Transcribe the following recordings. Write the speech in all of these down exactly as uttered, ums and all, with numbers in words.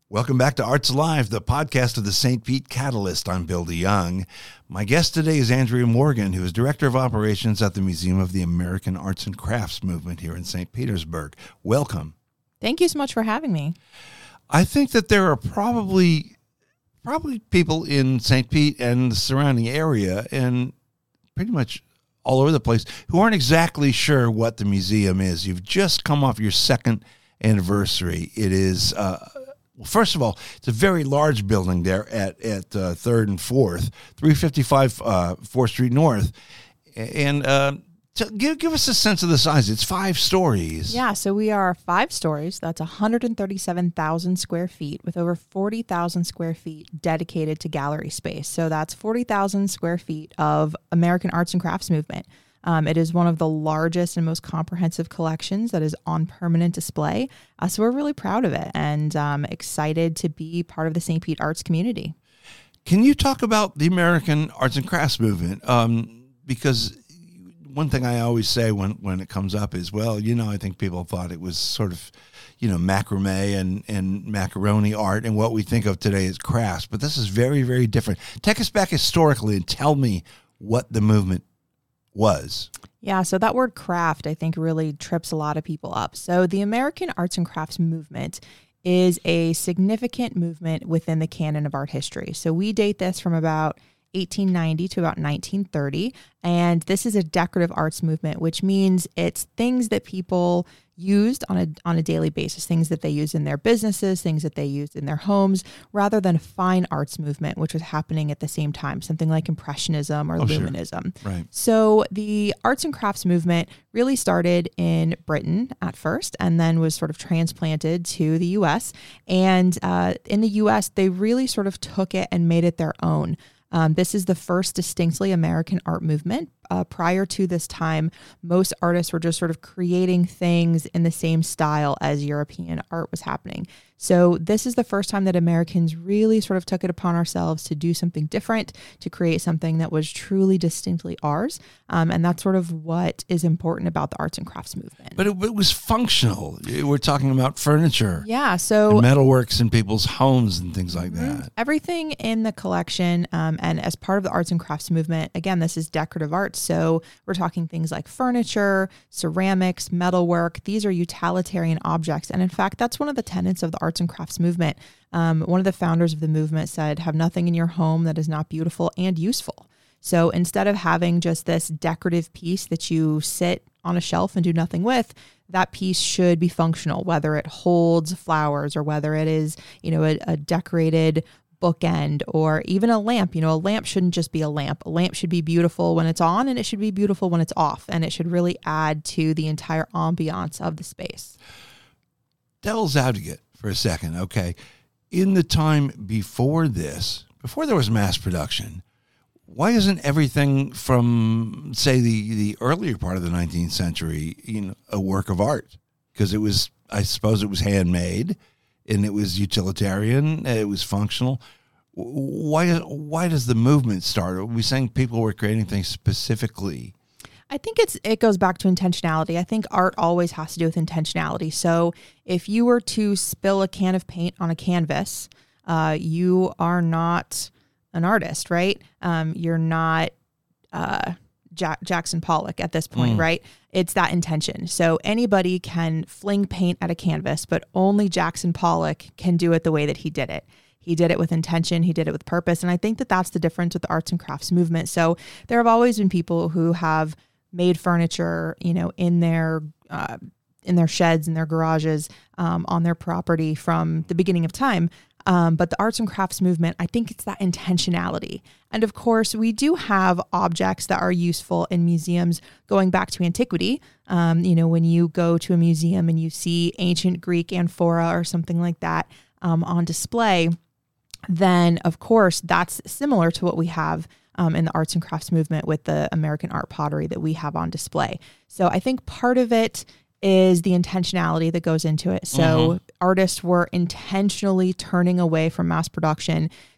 Welcome back to Arts Alive, the podcast of the Saint Pete Catalyst. I'm Bill DeYoung. My guest today is Andrea Morgan, who is Director of Operations at the Museum of the American Arts and Crafts Movement here in Saint Petersburg. Welcome. Thank you so much for having me. I think that there are probably probably people in Saint Pete and the surrounding area and pretty much all over the place who aren't exactly sure what the museum is. You've just come off your second anniversary. It is... Uh, Well, first of all, it's a very large building there at at uh, Third and Fourth, three fifty-five uh, Fourth Street North, and uh, t- give give us a sense of the size. It's five stories. Yeah, so we are five stories. That's one hundred thirty-seven thousand square feet, with over forty thousand square feet dedicated to gallery space. So that's forty thousand square feet of American Arts and Crafts Movement. Um, it is one of the largest and most comprehensive collections that is on permanent display. Uh, so we're really proud of it and um, excited to be part of the Saint Pete arts community. Can you talk about the American Arts and Crafts Movement? Um, because one thing I always say when, when it comes up is, well, you know, I think people thought it was sort of, you know, macrame and, and macaroni art and what we think of today as crafts. But this is very, very different. Take us back historically and tell me what the movement was. Yeah, so that word craft, I think, really trips a lot of people up. So the American Arts and Crafts Movement is a significant movement within the canon of art history. So we date this from about eighteen ninety to about nineteen thirty. And this is a decorative arts movement, which means it's things that people used on a on a daily basis, things that they use in their businesses, things that they used in their homes, rather than a fine arts movement, which was happening at the same time, something like Impressionism or oh, Luminism. Sure. Right. So the arts and crafts movement really started in Britain at first, and then was sort of transplanted to the U S. And uh, in the U S, they really sort of took it and made it their own. Um, this is the first distinctly American art movement. Uh, prior to this time, most artists were just sort of creating things in the same style as European art was happening. So this is the first time that Americans really sort of took it upon ourselves to do something different, to create something that was truly distinctly ours. Um, and that's sort of what is important about the arts and crafts movement. But it, it was functional. We're talking about furniture. Yeah. So and metalworks in people's homes and things like mm-hmm. that. Everything in the collection um, and as part of the arts and crafts movement, again, this is decorative art. So we're talking things like furniture, ceramics, metalwork. These are utilitarian objects. And in fact, that's one of the tenets of the arts and crafts movement. Um, one of the founders of the movement said, have nothing in your home that is not beautiful and useful. So instead of having just this decorative piece that you sit on a shelf and do nothing with, that piece should be functional, whether it holds flowers or whether it is, you know, a, a decorated bookend or even a lamp. You know, a lamp shouldn't just be a lamp. A lamp should be beautiful when it's on and it should be beautiful when it's off. And it should really add to the entire ambiance of the space. Devil's advocate for a second. Okay. In the time before this, before there was mass production, why isn't everything from, say, the, the earlier part of the nineteenth century, you know, a work of art? Because it was, I suppose it was handmade and it was utilitarian, it was functional. Why why does the movement start? Are we saying people were creating things specifically? I think it's it goes back to intentionality. I think art always has to do with intentionality. So if you were to spill a can of paint on a canvas, uh, you are not an artist, right? Um, you're not uh, Jack- Jackson Pollock at this point, mm. right? It's that intention. So anybody can fling paint at a canvas, but only Jackson Pollock can do it the way that he did it. He did it with intention. He did it with purpose. And I think that that's the difference with the arts and crafts movement. So there have always been people who have made furniture, you know, in their uh, in their sheds, in their garages, um, on their property from the beginning of time. Um, but the arts and crafts movement, I think it's that intentionality. And of course, we do have objects that are useful in museums going back to antiquity. Um, you know, when you go to a museum and you see ancient Greek amphora or something like that um, on display, then of course that's similar to what we have um, in the arts and crafts movement with the American art pottery that we have on display. So I think part of it is the intentionality that goes into it. So mm-hmm. artists were intentionally turning away from mass production,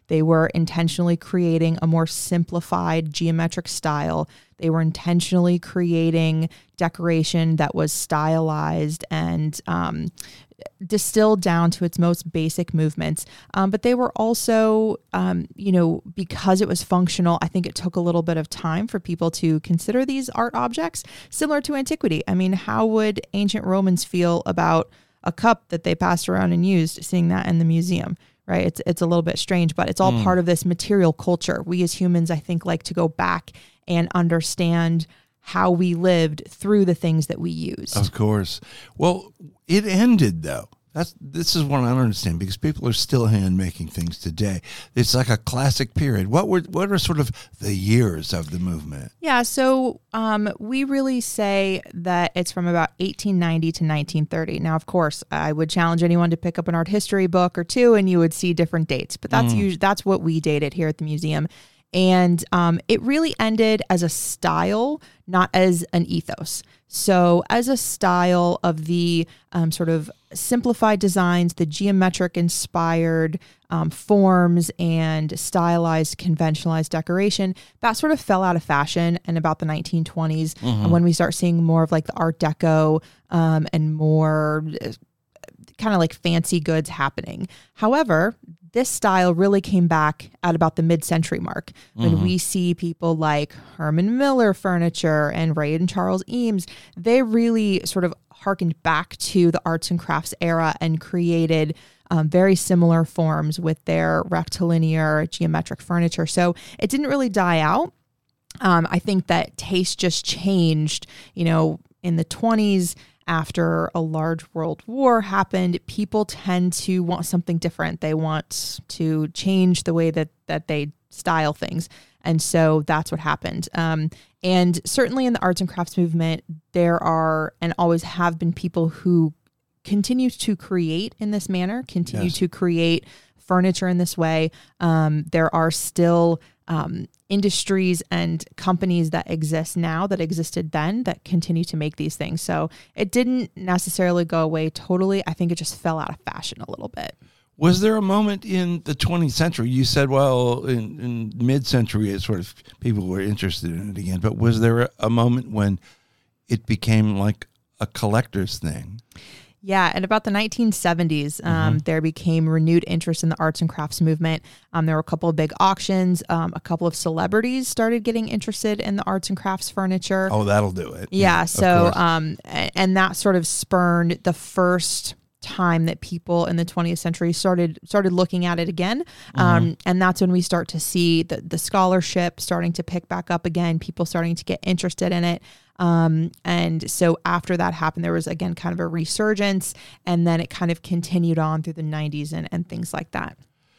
They were intentionally creating a more simplified geometric style. They were intentionally creating decoration that was stylized and um, distilled down to its most basic movements. Um, but they were also, um, you know, because it was functional, I think it took a little bit of time for people to consider these art objects, similar to antiquity. I mean, how would ancient Romans feel about a cup that they passed around and used, seeing that in the museum? Right. It's it's a little bit strange, but it's all mm. part of this material culture. We as humans, I think, like to go back and understand how we lived through the things that we used. Of course. Well, it ended though. That's this is what I don't understand, because people are still hand making things today. It's like a classic period. What were what are sort of the years of the movement? Yeah, so um, we really say that it's from about eighteen ninety to nineteen thirty. Now, of course, I would challenge anyone to pick up an art history book or two, and you would see different dates. But that's mm. usually that's what we dated here at the museum. And um, it really ended as a style, not as an ethos. So as a style of the um, sort of simplified designs, the geometric inspired um, forms and stylized, conventionalized decoration, that sort of fell out of fashion in about the nineteen twenties. Mm-hmm. And when we start seeing more of like the Art Deco um, and more uh, kind of like fancy goods happening. However, this style really came back at about the mid-century mark when mm-hmm. we see people like Herman Miller Furniture and Ray and Charles Eames. They really sort of harkened back to the arts and crafts era and created um, very similar forms with their rectilinear geometric furniture. So it didn't really die out. Um, I think that taste just changed, you know, in the twenties. After a large world war happened, people tend to want something different. They want to change the way that that they style things. And so that's what happened. Um, and certainly in the arts and crafts movement, there are and always have been people who continue to create in this manner, continue yes. to create furniture in this way. Um, there are still um, industries and companies that exist now that existed then that continue to make these things. So it didn't necessarily go away totally. I think it just fell out of fashion a little bit. Was there a moment in the twentieth century? You said, well, in, in mid-century, it sort of people were interested in it again. But was there a, a moment when it became like a collector's thing? Yeah, in about the nineteen seventies, um, mm-hmm. there became renewed interest in the arts and crafts movement. Um, there were a couple of big auctions. Um, a couple of celebrities started getting interested in the arts and crafts furniture. Oh, that'll do it. Yeah, so um, and that sort of spurned the first time that people in the twentieth century started started looking at it again. Mm-hmm. Um, and that's when we start to see the, the scholarship starting to pick back up again, people starting to get interested in it. Um, and so after that happened, there was, again, kind of a resurgence, and then it kind of continued on through the nineties and, and things like that.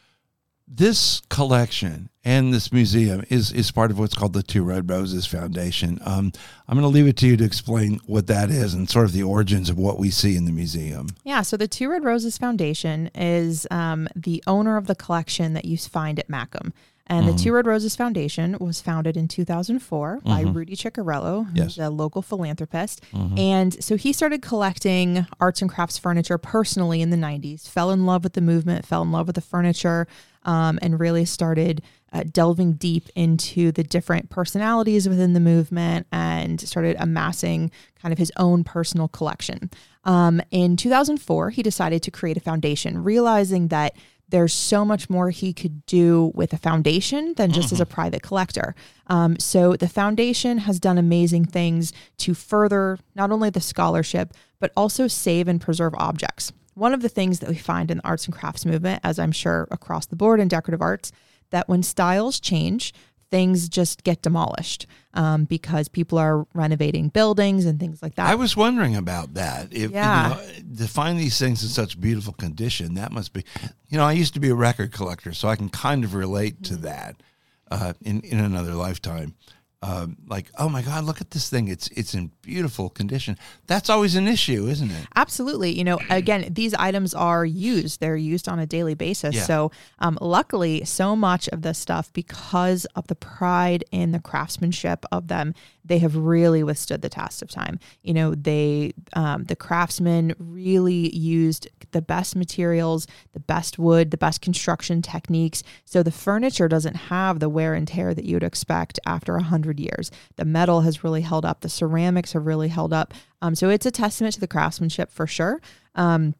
This collection and this museum is, is part of what's called the Two Red Roses Foundation. Um, I'm going to leave it to you to explain what that is and sort of the origins of what we see in the museum. Yeah, so the Two Red Roses Foundation is um, the owner of the collection that you find at Macomb. And mm-hmm. the Two Red Roses Foundation was founded in two thousand four mm-hmm. by Rudy Ciccarello, who's yes. a local philanthropist. Mm-hmm. And so he started collecting arts and crafts furniture personally in the nineties, fell in love with the movement, fell in love with the furniture, um, and really started uh, delving deep into the different personalities within the movement and started amassing kind of his own personal collection. Um, in two thousand four, he decided to create a foundation, realizing that there's so much more he could do with a foundation than just mm-hmm. as a private collector. Um, so the foundation has done amazing things to further not only the scholarship, but also save and preserve objects. One of the things that we find in the arts and crafts movement, as I'm sure across the board in decorative arts, that when styles change, things just get demolished um, because people are renovating buildings and things like that. I was wondering about that. If, yeah. You know, to find these things in such beautiful condition, that must be, you know, I used to be a record collector, so I can kind of relate to that uh, in, in another lifetime. Um, like, oh my God, look at this thing. It's it's in beautiful condition. That's always an issue, isn't it? Absolutely. You know, again, these items are used. They're used on a daily basis. Yeah. So um, luckily, so much of this stuff, because of the pride in the craftsmanship of them, they have really withstood the test of time. You know, they, um, the craftsmen really used the best materials, the best wood, the best construction techniques. So the furniture doesn't have the wear and tear that you'd expect after a hundred years. The metal has really held up. The ceramics have really held up. Um, so it's a testament to the craftsmanship for sure. Um,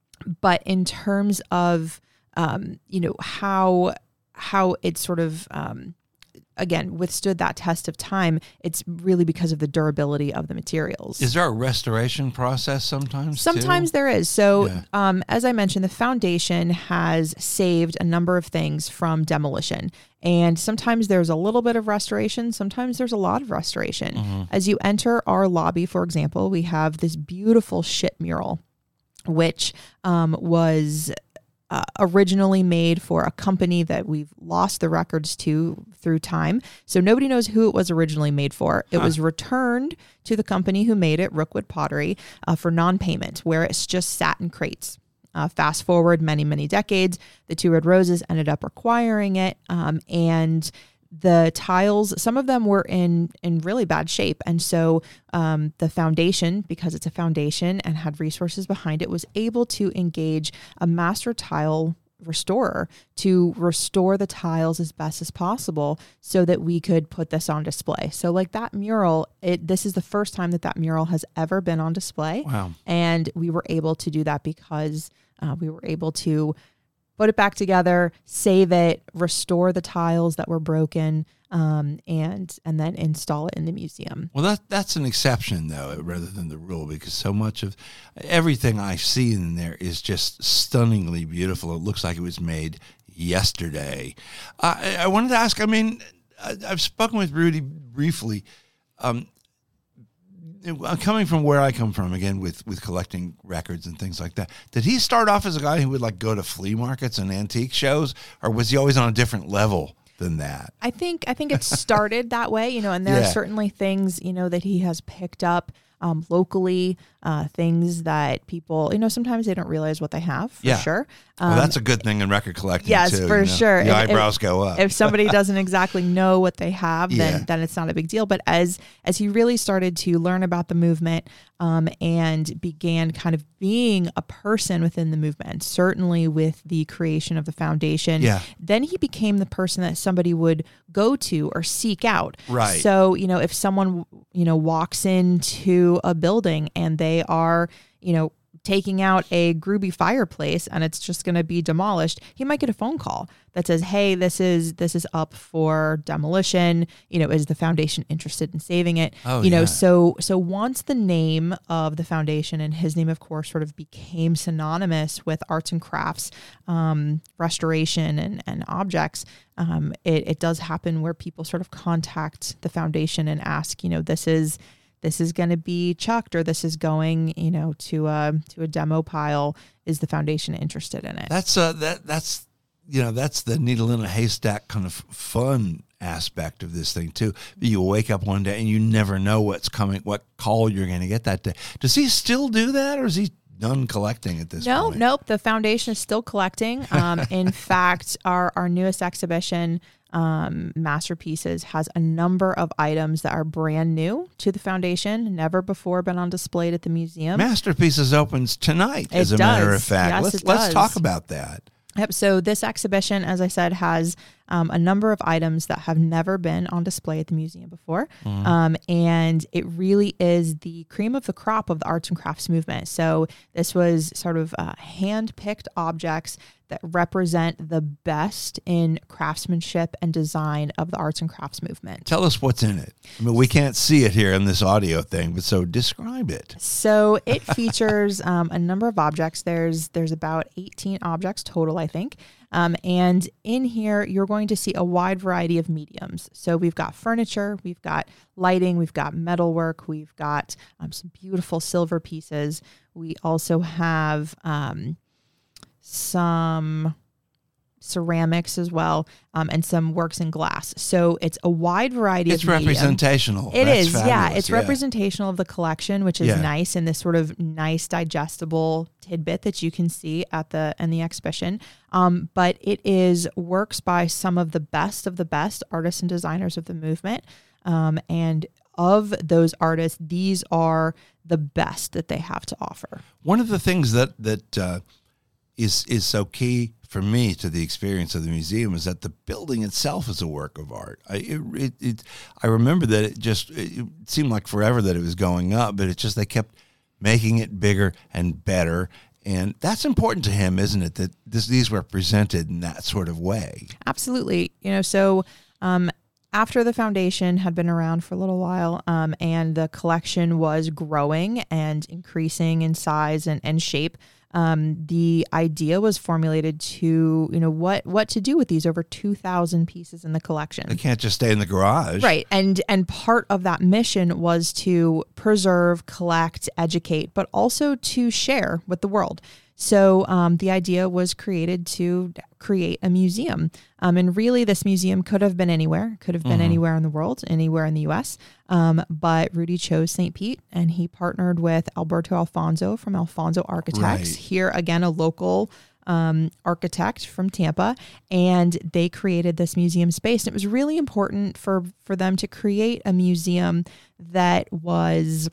but in terms of, um, you know, how, how it sort of, um, again, withstood that test of time, it's really because of the durability of the materials. Is there a restoration process sometimes? Sometimes too? there is. So, Yeah. um, as I mentioned, the foundation has saved a number of things from demolition. And sometimes there's a little bit of restoration. Sometimes there's a lot of restoration. Mm-hmm. As you enter our lobby, for example, we have this beautiful ship mural, which um, was Uh, originally made for a company that we've lost the records to through time. So nobody knows who it was originally made for. It Huh. was returned to the company who made it, Rookwood Pottery, uh, for non-payment, where it's just sat in crates. Uh, fast forward many, many decades, the Two Red Roses ended up acquiring it. Um, and the tiles, some of them were in, in really bad shape. And so um, the foundation, because it's a foundation and had resources behind it, was able to engage a master tile restorer to restore the tiles as best as possible so that we could put this on display. So like that mural, it, this is the first time that that mural has ever been on display. Wow. And we were able to do that because uh, we were able to put it back together, save it, restore the tiles that were broken, um, and and then install it in the museum. Well, that that's an exception, though, rather than the rule, because so much of everything I see in there is just stunningly beautiful. It looks like it was made yesterday. I, I wanted to ask, I mean, I, I've spoken with Rudy briefly. Um, coming from where I come from, again, with, with collecting records and things like that, did he start off as a guy who would like go to flea markets and antique shows, or was he always on a different level than that? I think I think it started that way, you know, and there Yeah. are certainly things, you know, that he has picked up um, locally, uh, things that people, you know, sometimes they don't realize what they have, for Yeah. sure. Um, Well, that's a good thing in record collecting, yes, too. for you know? sure. The If- eyebrows if- go up. If somebody doesn't exactly know what they have, then Yeah. then it's not a big deal. But as as he really started to learn about the movement um, and began kind of being a person within the movement, certainly with the creation of the foundation, Yeah. then he became the person that somebody would go to or seek out. Right. So, you know, if someone, you know, walks into a building and they are, you know, taking out a Gruby fireplace and it's just going to be demolished, he might get a phone call that says, hey, this is this is up for demolition. You know, is the foundation interested in saving it? Oh, you know, yeah. so so once the name of the foundation, and his name, of course, sort of became synonymous with arts and crafts, um, restoration and, and objects, um, it, it does happen where people sort of contact the foundation and ask, you know, this is this is going to be chucked, or this is going, you know, to a to a demo pile. Is the foundation interested in it? That's uh that that's you know that's the needle in a haystack kind of fun aspect of this thing too. You wake up one day and you never know what's coming, what call you're going to get that day. Does he still do that, or is he done collecting at this no, point? nope. The foundation is still collecting. Um, in fact, our our newest exhibition, um, Masterpieces, has a number of items that are brand new to the foundation, never before been on display at the museum. Masterpieces opens tonight, It as a matter of does. fact. Yes, let's it let's does. talk about that. Yep. So this exhibition, as I said, has um, a number of items that have never been on display at the museum before. Mm-hmm. Um, and it really is the cream of the crop of the arts and crafts movement. So this was sort of uh, hand-picked objects that represent the best in craftsmanship and design of the arts and crafts movement. Tell us what's in it. I mean, we can't see it here in this audio thing, but so describe it. So it features um, a number of objects. There's there's about eighteen objects total, I think. Um, and in here, you're going to see a wide variety of mediums. So we've got furniture, we've got lighting, we've got metalwork, we've got um, some beautiful silver pieces. We also have um, some ceramics as well, um, and some works in glass. So it's a wide variety It's of medium. representational. It That's is, yeah. fabulous, It's representational of the collection, which is Yeah. nice, and this sort of nice digestible tidbit that you can see at the in the exhibition. Um, but it is works by some of the best of the best artists and designers of the movement, um, and of those artists, these are the best that they have to offer. One of the things that that uh, is is so key for me to the experience of the museum is that the building itself is a work of art. I it, it, it I remember that it just it seemed like forever that it was going up, but it just they kept making it bigger and better. And that's important to him, isn't it? That this, these were presented in that sort of way. Absolutely. You know, so um, after the foundation had been around for a little while um, and the collection was growing and increasing in size and, and shape, um, the idea was formulated to, you know, what what to do with these over two thousand pieces in the collection. They can't just stay in the garage. Right. And and part of that mission was to preserve, collect, educate, but also to share with the world. So um, the idea was created to create a museum. Um, and really, this museum could have been anywhere, could have been mm-hmm. anywhere in the world, anywhere in the U S. Um, but Rudy chose Saint Pete, and he partnered with Alberto Alfonso from Alfonso Architects. Right. Here, again, a local um, architect from Tampa, and they created this museum space. And it was really important for, for them to create a museum that was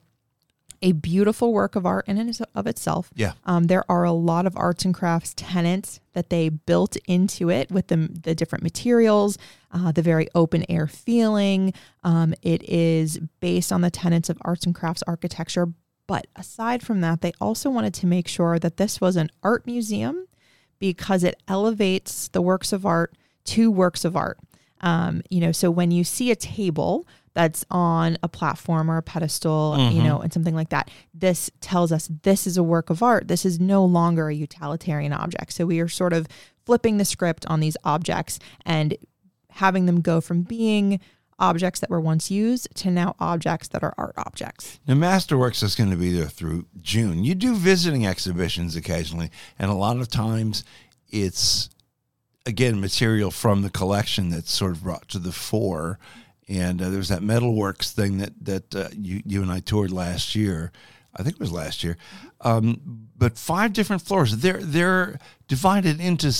a beautiful work of art in and of itself. Yeah. Um, there are a lot of arts and crafts tenets that they built into it with the, the different materials, uh, the very open air feeling. Um, it is based on the tenets of arts and crafts architecture. But aside from that, they also wanted to make sure that this was an art museum because it elevates the works of art to works of art. Um, you know, so when you see a table that's on a platform or a pedestal, mm-hmm. you know, and something like that, this tells us this is a work of art. This is no longer a utilitarian object. So we are sort of flipping the script on these objects and having them go from being objects that were once used to now objects that are art objects. Now, Masterworks is going to be there through June. You do visiting exhibitions occasionally, and a lot of times it's, again, material from the collection that's sort of brought to the fore. And uh, there's that Metalworks thing that that uh, you you and I toured last year. I think it was last year. Um, but five different floors. They're they're divided into.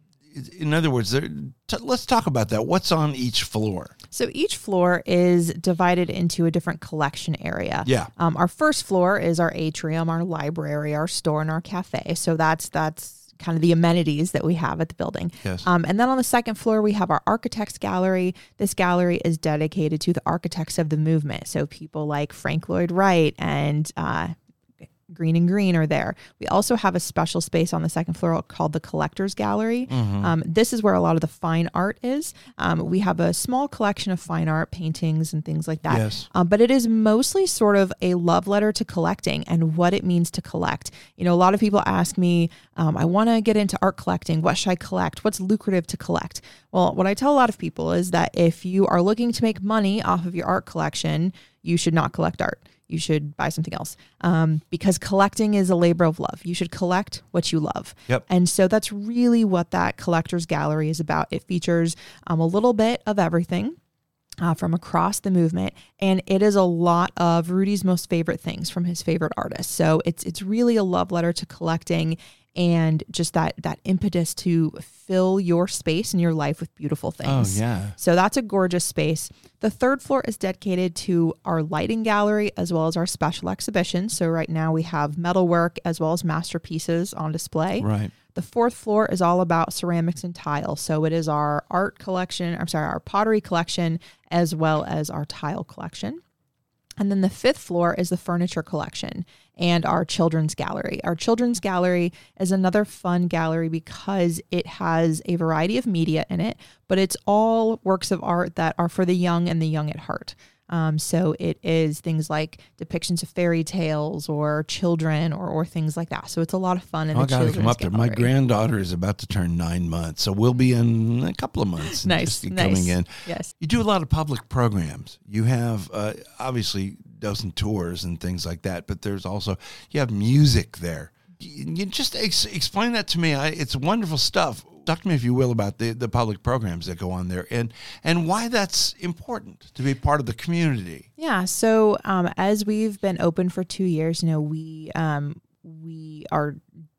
In other words, they're, t- let's talk about that. What's on each floor? So each floor is divided into a different collection area. Yeah. Um, our first floor is our atrium, our library, our store, and our cafe. So that's that's. kind of the amenities that we have at the building. Yes. Um, and then on the second floor, we have our architects gallery. This gallery is dedicated to the architects of the movement. So people like Frank Lloyd Wright and uh, Green and Green are there. We also have a special space on the second floor called the Collectors Gallery. Mm-hmm. Um, this is where a lot of the fine art is. Um, we have a small collection of fine art, paintings and things like that. Yes. Um, but it is mostly sort of a love letter to collecting and what it means to collect. You know, a lot of people ask me, um, I want to get into art collecting. What should I collect? What's lucrative to collect? Well, what I tell a lot of people is that if you are looking to make money off of your art collection, you should not collect art. You should buy something else um, because collecting is a labor of love. You should collect what you love. Yep. And so that's really what that collector's gallery is about. It features um, a little bit of everything uh, from across the movement. And it is a lot of Rudy's most favorite things from his favorite artists. So it's it's really a love letter to collecting and just that that impetus to fill your space in your life with beautiful things. Oh, yeah. So that's a gorgeous space. The third floor is dedicated to our lighting gallery as well as our special exhibitions. So right now we have metalwork as well as masterpieces on display. Right. The fourth floor is all about ceramics and tile. So it is our art collection, I'm sorry, our pottery collection as well as our tile collection. And then the fifth floor is the furniture collection and our children's gallery. Our children's gallery is another fun gallery because it has a variety of media in it, but it's all works of art that are for the young and the young at heart. Um, so it is things like depictions of fairy tales or children or, or things like that. So it's a lot of fun in I the gotta children's come up there. gallery. My granddaughter is about to turn nine months, so we'll be in a couple of months. Nice, just nice. Coming in. Yes. You do a lot of public programs. You have uh, obviously dozen tours and things like that, but there's also you have music there. You, you just ex- explain that to me. I, it's wonderful stuff. Talk to me, if you will, about the, the public programs that go on there and and why that's important to be part of the community. Yeah. So um, as we've been open for two years, you know, we um, we are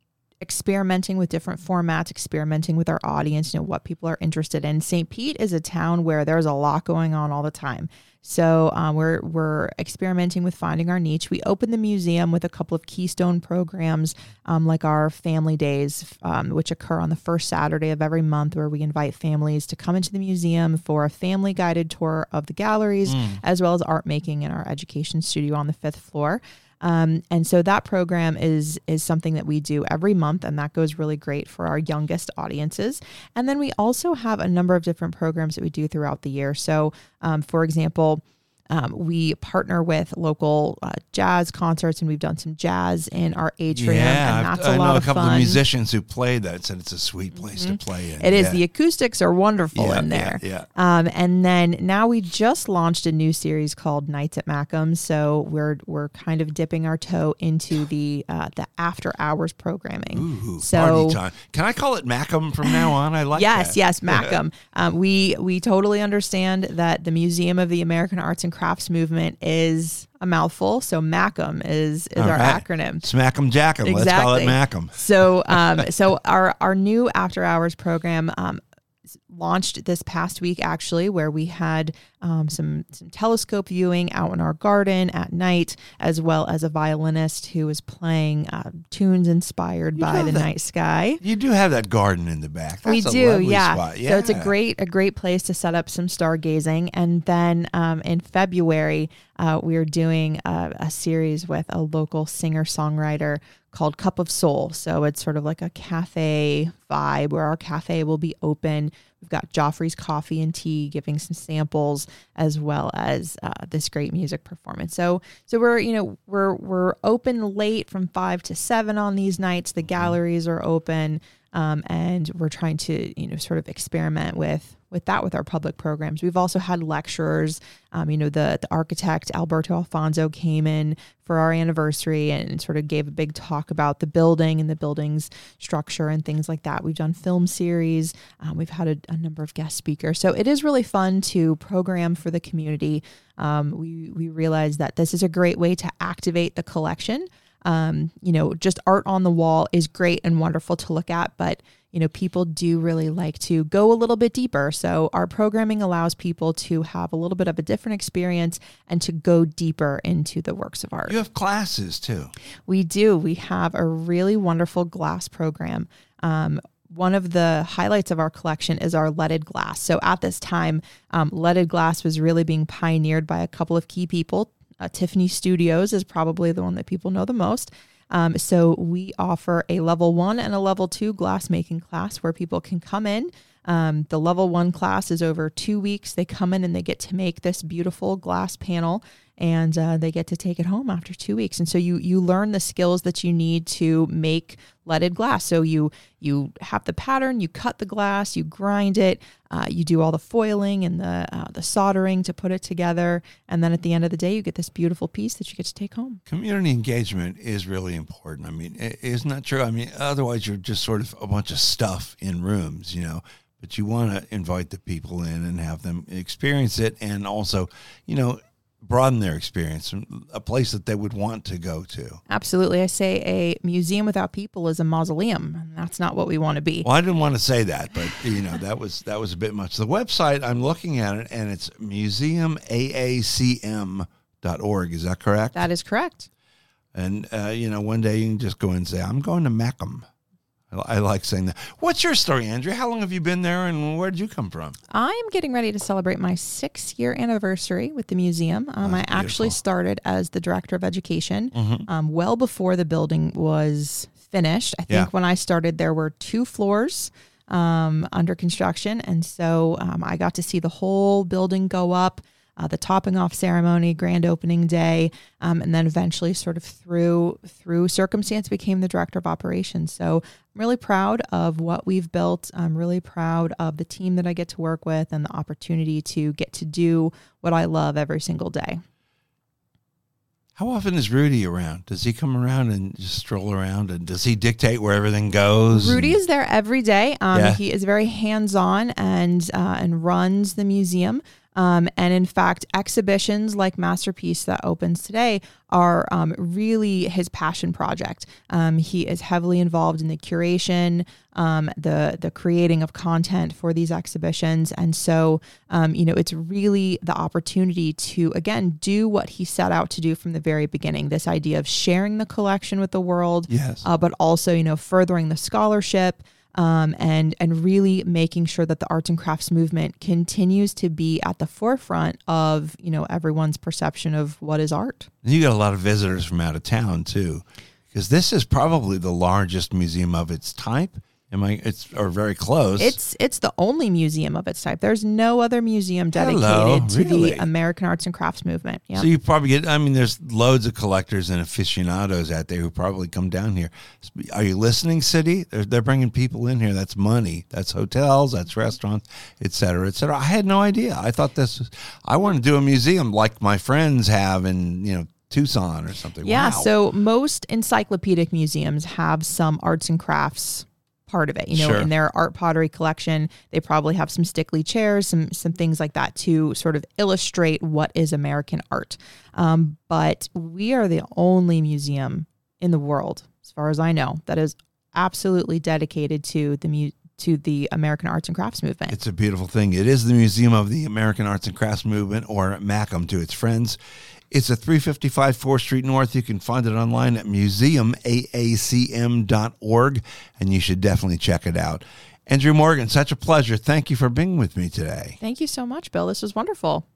experimenting with different formats, experimenting with our audience, you know, what people are interested in. Saint Pete is a town where there's a lot going on all the time. So um, we're we're experimenting with finding our niche. We opened the museum with a couple of keystone programs, um, like our family days, um, which occur on the first Saturday of every month, where we invite families to come into the museum for a family guided tour of the galleries, mm. as well as art making in our education studio on the fifth floor. Um, and so that program is is something that we do every month, and that goes really great for our youngest audiences. And then we also have a number of different programs that we do throughout the year. So, um, for example, um, we partner with local uh, jazz concerts, and we've done some jazz in our atrium, yeah, and that's I a know lot a of couple fun. of musicians who play that said it's a sweet place mm-hmm. to play in. It is. Yeah. The acoustics are wonderful yeah, in there. Yeah, yeah. Um, and then now we just launched a new series called Nights at Mackem. So we're we're kind of dipping our toe into the uh, the after hours programming. Ooh, so party time. Can I call it Mackem from now on? I like yes, that. Yes, yes, Mackem. um, we we totally understand that the Museum of the American Arts and Crafts Movement is a mouthful, so Mackem is is All our right. acronym. Smack'em Jack'em. Exactly. Let's call it Mackem. So, um, so our our new after hours program um, launched this past week, actually, where we had um, some some telescope viewing out in our garden at night, as well as a violinist who was playing uh, tunes inspired You by the that, night sky. You do have that garden in the back. That's we a do, lovely yeah. spot. yeah. So it's a great a great place to set up some stargazing. And then um, in February, uh, we are doing a, a series with a local singer songwriter called Cup of Soul. So it's sort of like a cafe vibe where our cafe will be open. We've got Joffrey's Coffee and Tea giving some samples, as well as uh, this great music performance. So, so we're you know we're we're open late from five to seven on these nights. The galleries are open, um, and we're trying to you know sort of experiment with with that with our public programs. We've also had lecturers. Um, you know, the the architect Alberto Alfonso came in for our anniversary and sort of gave a big talk about the building and the building's structure and things like that. We've done film series. Um, we've had a, a number of guest speakers. So it is really fun to program for the community. Um, we we realize that this is a great way to activate the collection. Um, you know, just art on the wall is great and wonderful to look at, but you know, people do really like to go a little bit deeper. So our programming allows people to have a little bit of a different experience and to go deeper into the works of art. You have classes too. We do. We have a really wonderful glass program. Um, one of the highlights of our collection is our leaded glass. So at this time, um, leaded glass was really being pioneered by a couple of key people. Uh, Tiffany Studios is probably the one that people know the most. Um, so we offer a level one and a level two glass making class where people can come in. Um, the level one class is over two weeks. They come in and they get to make this beautiful glass panel, and uh, they get to take it home after two weeks. And so you you learn the skills that you need to make leaded glass. So you you have the pattern, you cut the glass, you grind it, uh, you do all the foiling and the uh, the soldering to put it together, and then at the end of the day, you get this beautiful piece that you get to take home. Community engagement is really important. I mean, isn't that true? I mean, otherwise you're just sort of a bunch of stuff in rooms, you know. But you want to invite the people in and have them experience it, and also, you know, broaden their experience, a place that they would want to go to. Absolutely. I say a museum without people is a mausoleum, and that's not what we want to be. Well, I didn't want to say that, but you know, that was that was a bit much. The website, I'm looking at it, and it's museum a a c m dot org. Is that correct? That is correct. And uh, you know, one day you can just go and say, I'm going to Mackem. I like saying that. What's your story, Andrea? How long have you been there, and where did you come from? I'm getting ready to celebrate my six-year anniversary with the museum. Um, I beautiful. actually started as the director of education Mm-hmm. um, well before the building was finished. I think Yeah. when I started, there were two floors um, under construction, and so um, I got to see the whole building go up. Uh, the topping off ceremony, grand opening day, um, and then eventually sort of through through circumstance became the director of operations. So I'm really proud of what we've built. I'm really proud of the team that I get to work with and the opportunity to get to do what I love every single day. How often is Rudy around? Does he come around and just stroll around, and does he dictate where everything goes? Rudy and... is there every day. Um, Yeah. He is very hands-on and uh, and runs the museum. Um, and in fact, exhibitions like Masterpiece that opens today are um, really his passion project. Um, he is heavily involved in the curation, um, the the creating of content for these exhibitions. And so, um, you know, it's really the opportunity to, again, do what he set out to do from the very beginning, this idea of sharing the collection with the world, yes. uh, but also, you know, furthering the scholarship, Um, and and really making sure that the arts and crafts movement continues to be at the forefront of, you know, everyone's perception of what is art. And you got a lot of visitors from out of town too, because this is probably the largest museum of its type. Am I? It's or very close. It's it's the only museum of its type. There's no other museum dedicated Hello, to really? the American arts and crafts movement. Yep. So you probably get, I mean, there's loads of collectors and aficionados out there who probably come down here. Are you listening, city? They're, they're bringing people in here. That's money. That's hotels. That's restaurants, et cetera, et cetera. I had no idea. I thought this was, I want to do a museum like my friends have in, you know, Tucson or something. Yeah. Wow. So most encyclopedic museums have some arts and crafts part of it. You know, Sure. in their art pottery collection, they probably have some stickly chairs, some some things like that to sort of illustrate what is American art. Um, but we are the only museum in the world, as far as I know, that is absolutely dedicated to the mu- to the American arts and crafts movement. It's a beautiful thing. It is the Museum of the American Arts and Crafts Movement, or MACM to its friends. It's at three fifty-five fourth Street North. You can find it online at museum a a c m dot org, and you should definitely check it out. Andrea Morgan, such a pleasure. Thank you for being with me today. Thank you so much, Bill. This was wonderful.